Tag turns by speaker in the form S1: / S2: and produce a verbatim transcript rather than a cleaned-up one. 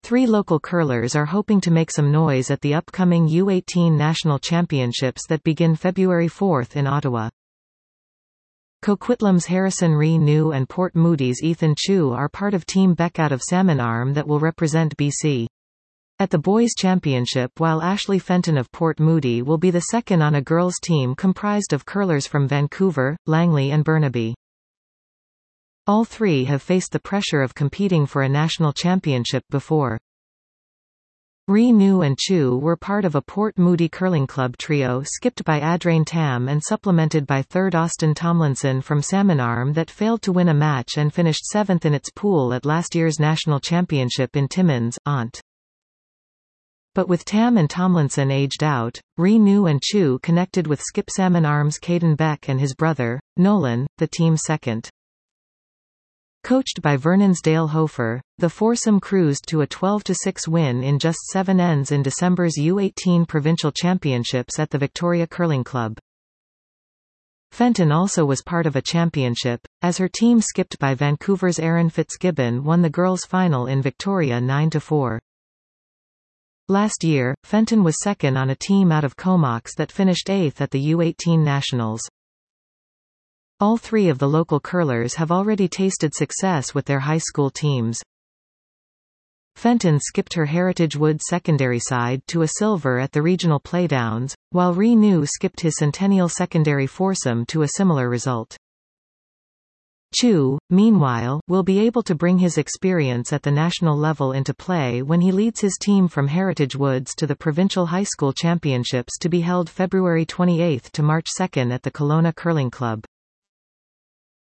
S1: Three local curlers are hoping to make some noise at the upcoming U eighteen National Championships that begin February fourth in Ottawa. Coquitlam's Harrison Ree New and Port Moody's Ethan Chu are part of Team Beck out of Salmon Arm that will represent B C at the Boys' Championship, while Ashley Fenton of Port Moody will be the second on a girls' team comprised of curlers from Vancouver, Langley and Burnaby. All three have faced the pressure of competing for a national championship before. Ree New and Chu were part of a Port Moody curling club trio skipped by Adrain Tam and supplemented by third Austin Tomlinson from Salmon Arm that failed to win a match and finished seventh in its pool at last year's national championship in Timmins, Ont. But with Tam and Tomlinson aged out, Ree New and Chu connected with skip Salmon Arm's Caden Beck and his brother, Nolan, the team's second. Coached by Vernon's Dale Hofer, the foursome cruised to a twelve to six win in just seven ends in December's U eighteen Provincial Championships at the Victoria Curling Club. Fenton also was part of a championship, as her team skipped by Vancouver's Erin Fitzgibbon won the girls' final in Victoria nine to four. Last year, Fenton was second on a team out of Comox that finished eighth at the U eighteen Nationals. All three of the local curlers have already tasted success with their high school teams. Fenton skipped her Heritage Woods secondary side to a silver at the regional playdowns, while Ree New skipped his Centennial secondary foursome to a similar result. Chu, meanwhile, will be able to bring his experience at the national level into play when he leads his team from Heritage Woods to the Provincial High School Championships to be held February twenty-eighth to March second at the Kelowna Curling Club.